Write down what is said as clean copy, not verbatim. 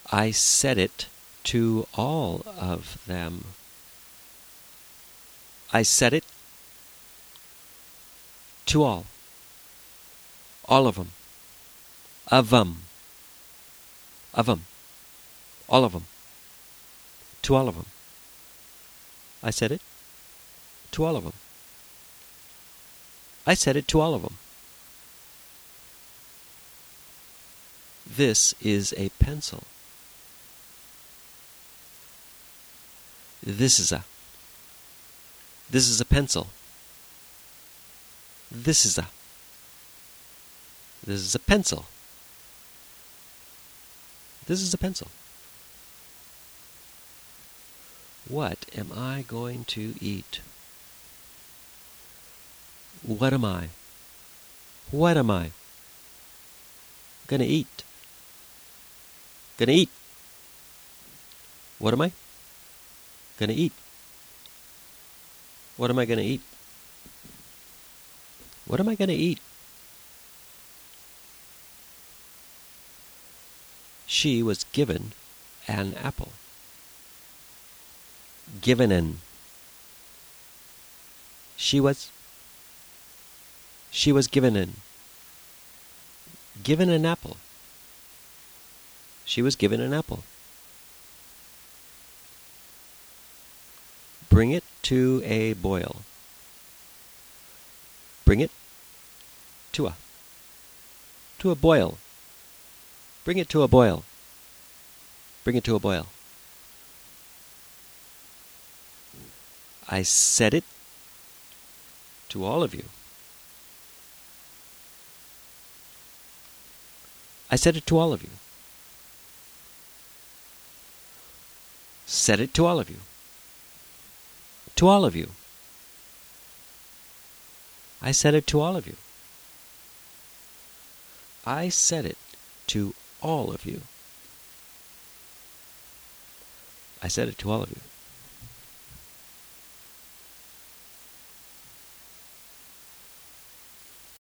I said it to all of them. I said it to all. All of them. Of them. Of them. All of them. To all of them. I said it to all of them. I said it to all of them. This is a pencil. This is a pencil. This is a pencil. This is a pencil. What am I going to eat? What am I? What am I gonna eat? Gonna eat. What am I gonna eat? What am I gonna eat? What am I gonna eat? She was given an apple. Given an. She was given an. Given an apple. She was given an apple. Bring it to a boil. Bring it to a boil. Bring it to a boil. Bring it to a boil. I said it to all of you. I said it to all of you. Said it to all of you. To all of you. I said it to all of you. I said it to all of you. I said it to all of you.